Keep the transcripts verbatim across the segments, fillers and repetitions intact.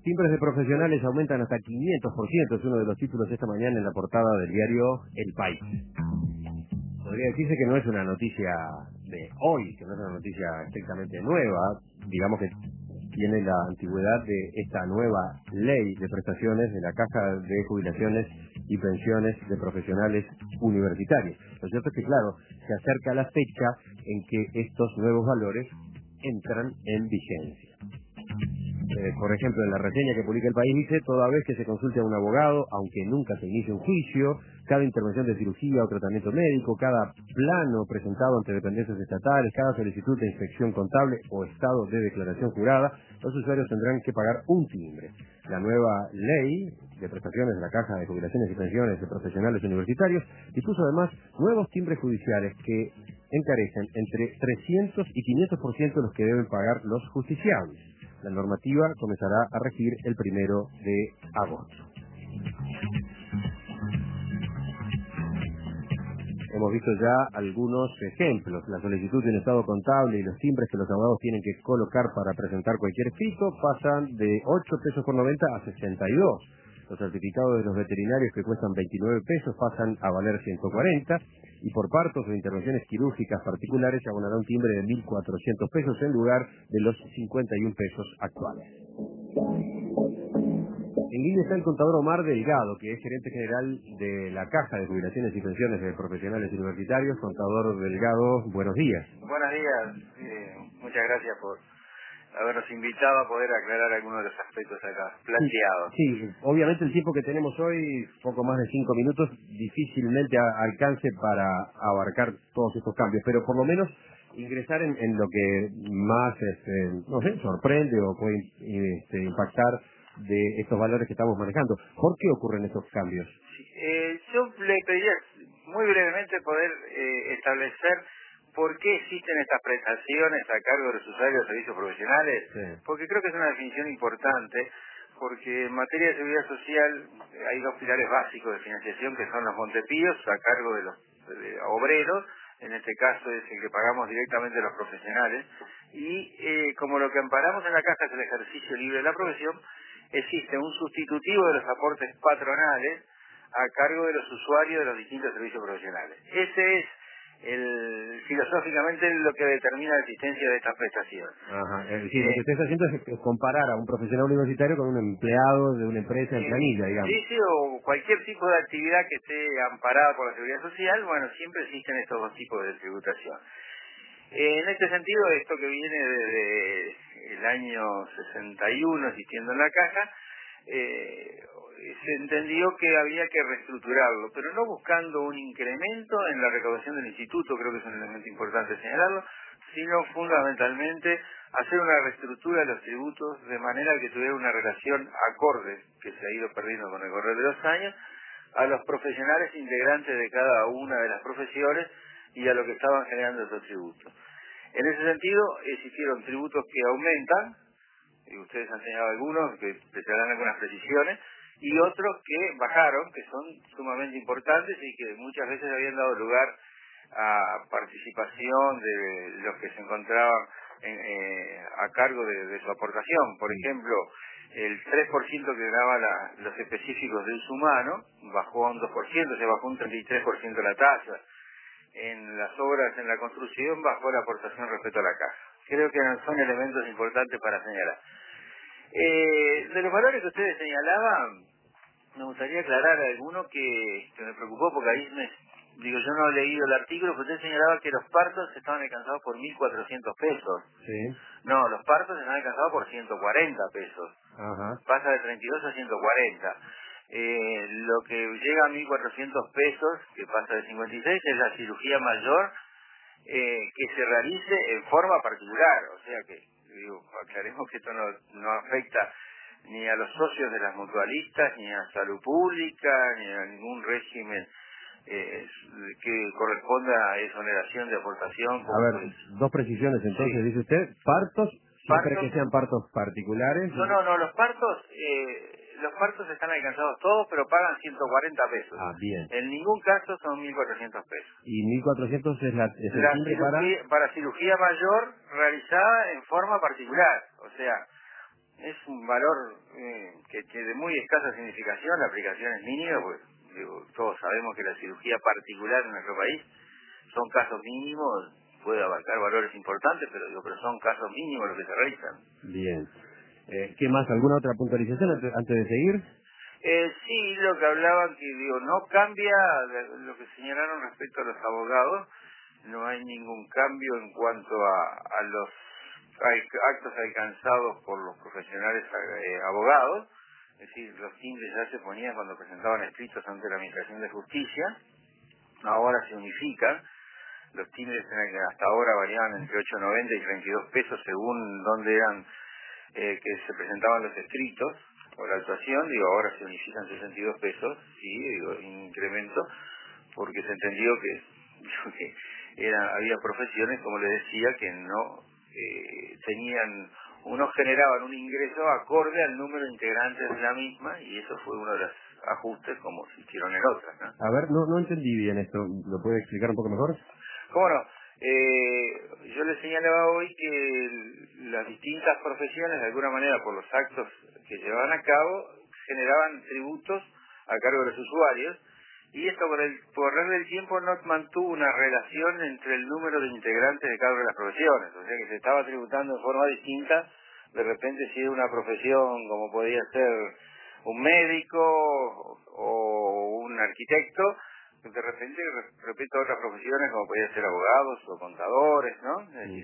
timbres de profesionales aumentan hasta quinientos por ciento, es uno de los títulos esta mañana en la portada del diario El País. Podría decirse que no es una noticia de hoy, que no es una noticia estrictamente nueva, digamos que tiene la antigüedad de esta nueva ley de prestaciones de la Caja de Jubilaciones y Pensiones de Profesionales Universitarios. Lo cierto es que, claro, se acerca la fecha en que estos nuevos valores entran en vigencia. Eh, por ejemplo, en la reseña que publica El País dice: toda vez que se consulte a un abogado, aunque nunca se inicie un juicio, cada intervención de cirugía o tratamiento médico, cada plano presentado ante dependencias estatales, cada solicitud de inspección contable o estado de declaración jurada, los usuarios tendrán que pagar un timbre. La nueva ley de prestaciones de la Caja de Jubilaciones y Pensiones de Profesionales Universitarios dispuso además nuevos timbres judiciales que encarecen entre trescientos y quinientos por ciento los que deben pagar los justiciables. La normativa comenzará a regir el primero de agosto. Hemos visto ya algunos ejemplos. La solicitud de un estado contable y los timbres que los abogados tienen que colocar para presentar cualquier escrito pasan de ocho pesos por noventa a sesenta y dos. Los certificados de los veterinarios que cuestan veintinueve pesos pasan a valer ciento cuarenta. Y por partos o intervenciones quirúrgicas particulares se abonará un timbre de mil cuatrocientos pesos en lugar de los cincuenta y un pesos actuales. En línea está el contador Omar Delgado, que es gerente general de la Caja de Jubilaciones y Pensiones de Profesionales Universitarios. Contador Delgado, buenos días. Buenos días, eh, muchas gracias por habernos invitado a poder aclarar algunos de los aspectos acá planteados. Sí, sí, obviamente el tiempo que tenemos hoy, poco más de cinco minutos, difícilmente a, alcance para abarcar todos estos cambios, pero por lo menos ingresar en, en lo que más este, no sé, sorprende o puede este, impactar de estos valores que estamos manejando. ¿Por qué ocurren estos cambios? Sí, eh, yo le pediría muy brevemente poder eh, establecer por qué existen estas prestaciones a cargo de los usuarios de servicios profesionales, Sí. Porque creo que es una definición importante, porque en materia de seguridad social hay dos pilares básicos de financiación que son los montepíos a cargo de los de obreros, en este caso es el que pagamos directamente los profesionales, y eh, como lo que amparamos en la caja es el ejercicio libre de la profesión, existe un sustitutivo de los aportes patronales a cargo de los usuarios de los distintos servicios profesionales. Ese es el, filosóficamente lo que determina la existencia de estas prestaciones. Ajá, es decir, lo Eh, que usted está haciendo es comparar a un profesional universitario con un empleado de una empresa en eh, planilla, digamos. sí, sí, o cualquier tipo de actividad que esté amparada por la seguridad social, bueno, siempre existen estos dos tipos de tributación. Eh, en este sentido, esto que viene desde el año sesenta y uno existiendo en la caja, eh, se entendió que había que reestructurarlo, pero no buscando un incremento en la recaudación del instituto, creo que es un elemento importante señalarlo, sino fundamentalmente hacer una reestructura de los tributos de manera que tuviera una relación acorde, que se ha ido perdiendo con el correr de los años, a los profesionales integrantes de cada una de las profesiones y a lo que estaban generando esos tributos. En ese sentido, existieron tributos que aumentan, y ustedes han señalado algunos, que les darán algunas precisiones, y otros que bajaron, que son sumamente importantes y que muchas veces habían dado lugar a participación de los que se encontraban en, eh, a cargo de, de su aportación. Por ejemplo, el tres por ciento que daba la, los específicos de uso humano bajó a un dos por ciento, se bajó un treinta y tres por ciento la tasa. En las obras en la construcción bajó la aportación respecto a la caja. Creo que son elementos importantes para señalar. Eh, de los valores que ustedes señalaban, me gustaría aclarar alguno que, que me preocupó, porque ahí me, digo, yo no he leído el artículo, pero usted señalaba que los partos estaban alcanzados por mil cuatrocientos pesos. Sí. No, los partos están alcanzados por ciento cuarenta pesos. Ajá. Pasa de treinta y dos a ciento cuarenta. Eh, lo que llega a mil cuatrocientos pesos, que pasa de cincuenta y seis, es la cirugía mayor eh, que se realice en forma particular. O sea que, digo, aclaremos que esto no, no afecta ni a los socios de las mutualistas, ni a salud pública, ni a ningún régimen eh, que corresponda a exoneración de aportación. A ver, dos precisiones entonces, sí. Dice usted, partos, siempre ¿Partos? que sean partos particulares. No, no, no, los partos, eh, los partos están alcanzados todos, pero pagan ciento cuarenta pesos. Ah, bien. En ningún caso son mil cuatrocientos pesos. ¿Y mil cuatrocientos es, la, es el La timbre cirugía, para...? para cirugía mayor realizada en forma particular, o sea, es un valor eh, que, que de muy escasa significación, la aplicación es mínima, pues digo, todos sabemos que la cirugía particular en nuestro país son casos mínimos, puede abarcar valores importantes, pero digo, pero son casos mínimos los que se realizan. Bien. Eh, ¿Qué más? ¿Alguna otra puntualización antes, antes de seguir? Eh, sí, lo que hablaban, que digo, no cambia de- lo que señalaron respecto a los abogados, no hay ningún cambio en cuanto a, a los a- actos alcanzados por los profesionales eh, abogados, es decir, los timbres ya se ponían cuando presentaban escritos ante la Administración de Justicia, ahora se unifican, los timbres en- hasta ahora variaban entre ocho noventa y treinta y dos pesos según dónde eran eh, que se presentaban los escritos o la actuación, digo, ahora se unifican sesenta y dos pesos, sí, digo, incremento, porque se entendió que, que era, había profesiones, como les decía, que no eh, tenían, unos generaban un ingreso acorde al número de integrantes de la misma, y eso fue uno de los ajustes como se hicieron en otras, ¿no? A ver, no, no entendí bien esto. ¿Lo puede explicar un poco mejor? ¿Cómo no? Eh, yo le señalaba hoy que el- las distintas profesiones, de alguna manera, por los actos que llevaban a cabo, generaban tributos a cargo de los usuarios, y esto por el correr del tiempo no mantuvo una relación entre el número de integrantes de cada una de las profesiones, o sea que se estaba tributando de forma distinta, de repente si era una profesión como podía ser un médico o un arquitecto, de repente repito otras profesiones como podían ser abogados o contadores, ¿no? Es decir,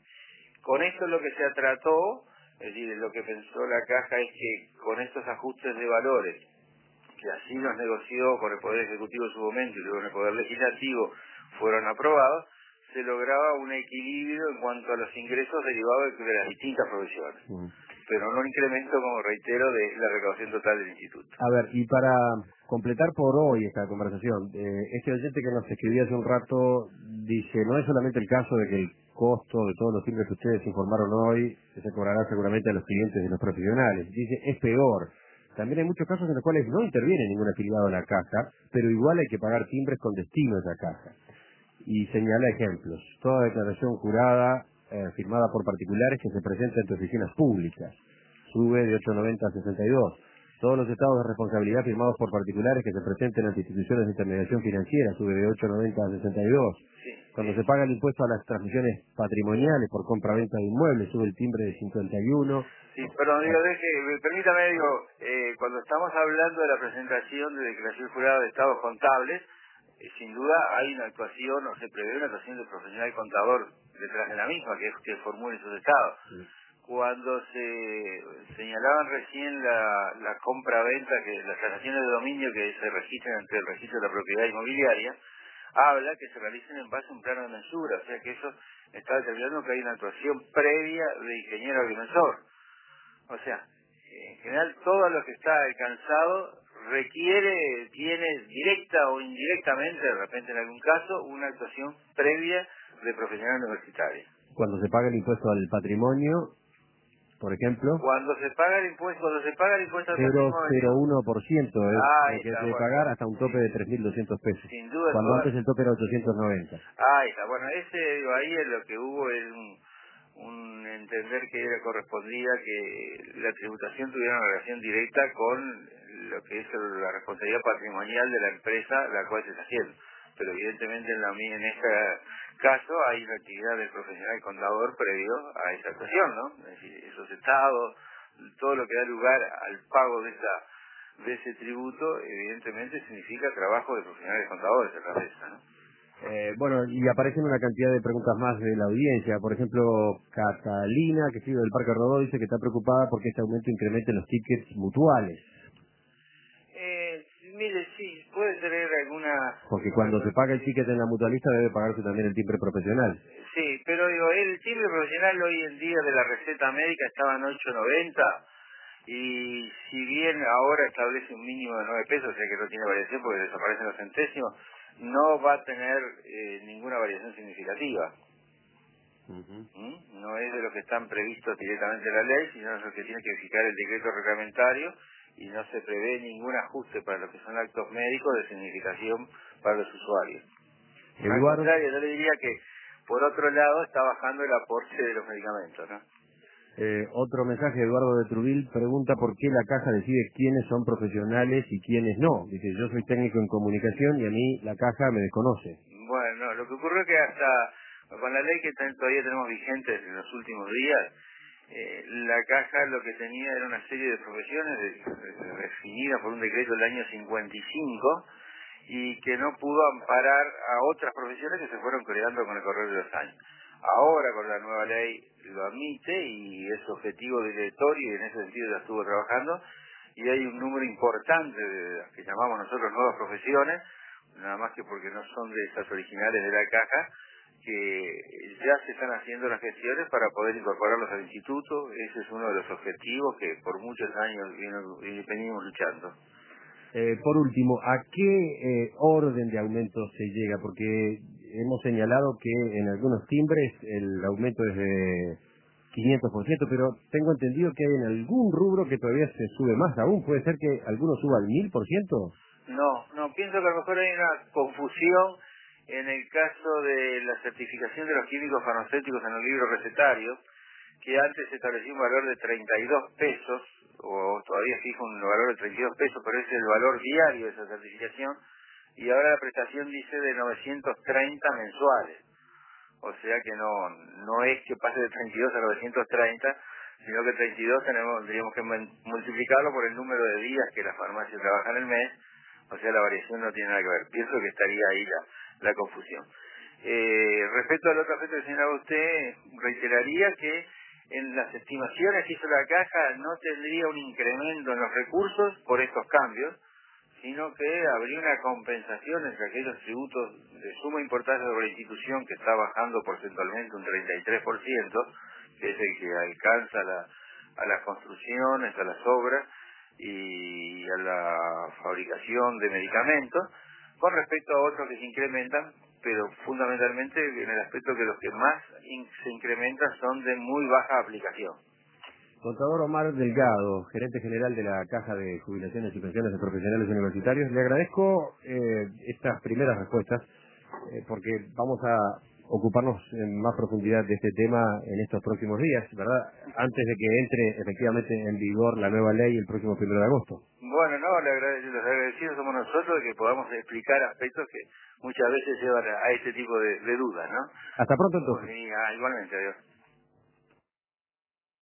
con esto lo que se trató, es decir, lo que pensó la caja es que con estos ajustes de valores, que así los negoció con el Poder Ejecutivo en su momento y luego en el Poder Legislativo fueron aprobados, se lograba un equilibrio en cuanto a los ingresos derivados de las distintas profesiones. Mm. Pero no un incremento, como reitero, de la recaudación total del instituto. A ver, y para completar por hoy esta conversación, eh, este oyente que nos escribía hace un rato dice, no es solamente el caso de que el costo de todos los timbres que ustedes informaron hoy se cobrará seguramente a los clientes y los profesionales. Dice, es peor. También hay muchos casos en los cuales no interviene ningún afiliado a la caja, pero igual hay que pagar timbres con destino a esa caja. Y señala ejemplos. Toda declaración jurada eh, firmada por particulares que se presenta ante oficinas públicas sube de ocho noventa a sesenta y dos. Todos los estados de responsabilidad firmados por particulares que se presenten ante instituciones de intermediación financiera sube de ocho noventa a sesenta y dos. Sí, Cuando sí. se paga el impuesto a las transmisiones patrimoniales por compra-venta de inmuebles sube el timbre de cincuenta y uno. Sí, perdón, digo, deje, permítame, digo, eh, cuando estamos hablando de la presentación de declaración jurada de estados contables, eh, sin duda hay una actuación, o se prevé una actuación del profesional contador detrás de la misma, que es que formule sus estados. Sí. Cuando se señalaban recién la, la compra-venta, que las transacciones de dominio que se registran ante el registro de la propiedad inmobiliaria, habla que se realicen en base a un plano de mensura, o sea que eso está determinando que hay una actuación previa de ingeniero agrimensor. O sea, en general todo lo que está alcanzado requiere, tiene directa o indirectamente, de repente en algún caso, una actuación previa de profesional universitario. Cuando se paga el impuesto al patrimonio, por ejemplo, Cuando se paga el impuesto, cuando se paga el impuesto al cero coma patrimonio, uno por ciento es ah, lo que está, hay que bueno, pagar hasta un tope sí, de tres mil doscientos pesos, sin duda cuando todas, antes el tope era ochocientos noventa. ah, está, bueno, ese, digo, ahí es lo que hubo, es un, un entender que era correspondía que la tributación tuviera una relación directa con lo que es la responsabilidad patrimonial de la empresa la cual se está haciendo. Pero evidentemente en, la, en este caso hay una actividad del profesional contador previo a esa actuación, ¿no? Es decir, esos estados, todo lo que da lugar al pago de esa de ese tributo, evidentemente significa trabajo de profesionales contadores a través de esa, ¿no? Eh, bueno, y aparecen una cantidad de preguntas más de la audiencia. Por ejemplo, Catalina, que sigue del Parque Rodó, dice que está preocupada porque este aumento incremente los tickets mutuales. Eh, mire, sí, puede tener alguna... Porque cuando se paga el ticket en la mutualista debe pagarse también el timbre profesional. Sí, pero digo, el timbre profesional hoy en día de la receta médica estaba en ocho noventa y si bien ahora establece un mínimo de nueve pesos, o sea que no tiene variación porque desaparecen los centésimos, no va a tener eh, ninguna variación significativa. Uh-huh. ¿Mm? No es de lo que están previstos directamente en la ley, sino es lo que tiene que fijar el decreto reglamentario y no se prevé ningún ajuste para lo que son actos médicos de significación para los usuarios. Al Eduardo, contrario, yo le diría que por otro lado está bajando el aporte de los medicamentos, ¿no? Eh, otro mensaje, Eduardo de Trubil pregunta por qué la caja decide quiénes son profesionales y quiénes no. Dice, yo soy técnico en comunicación y a mí la caja me desconoce. Bueno, lo que ocurrió es que hasta con la ley que todavía tenemos vigente en los últimos días, eh, la caja lo que tenía era una serie de profesiones de, de, definidas por un decreto del año cincuenta y cinco y que no pudo amparar a otras profesiones que se fueron creando con el correr de los años. Ahora con la nueva ley lo admite y es objetivo directorio y en ese sentido ya estuvo trabajando y hay un número importante de las que llamamos nosotros nuevas profesiones, nada más que porque no son de esas originales de la caja, que ya se están haciendo las gestiones para poder incorporarlos al instituto. Ese es uno de los objetivos que por muchos años viene, venimos luchando. Eh, por último, ¿a qué eh, orden de aumento se llega? Porque hemos señalado que en algunos timbres el aumento es de quinientos por ciento, pero tengo entendido que hay en algún rubro que todavía se sube más aún. ¿Puede ser que alguno suba al mil por ciento? No, no, pienso que a lo mejor hay una confusión en el caso de la certificación de los químicos farmacéuticos en el libro recetario, que antes se establecía un valor de treinta y dos pesos, o todavía fija un valor de treinta y dos pesos, pero es el valor diario de esa certificación, y ahora la prestación dice de novecientos treinta mensuales. O sea que no no es que pase de treinta y dos a novecientos treinta, sino que treinta y dos tenemos, tendríamos que multiplicarlo por el número de días que la farmacia trabaja en el mes, o sea la variación no tiene nada que ver. Pienso que estaría ahí la, la confusión. Eh, respecto al otro aspecto que señalaba usted, reiteraría que en las estimaciones que hizo la caja no tendría un incremento en los recursos por estos cambios, sino que habría una compensación entre aquellos tributos de suma importancia sobre la institución que está bajando porcentualmente un treinta y tres por ciento, que es el que alcanza la, a las construcciones, a las obras y a la fabricación de medicamentos, con respecto a otros que se incrementan, pero fundamentalmente en el aspecto que los que más in- se incrementan son de muy baja aplicación. Contador Omar Delgado, gerente general de la Caja de Jubilaciones y Pensiones de Profesionales Universitarios, le agradezco eh, estas primeras respuestas eh, porque vamos a ocuparnos en más profundidad de este tema en estos próximos días, ¿verdad? Antes de que entre efectivamente en vigor la nueva ley el próximo primero de agosto. Bueno, no, le agrade- los agradecidos somos nosotros de que podamos explicar aspectos que muchas veces llevan a, a este tipo de, de dudas, ¿no? Hasta pronto entonces. Y, ah, igualmente, adiós.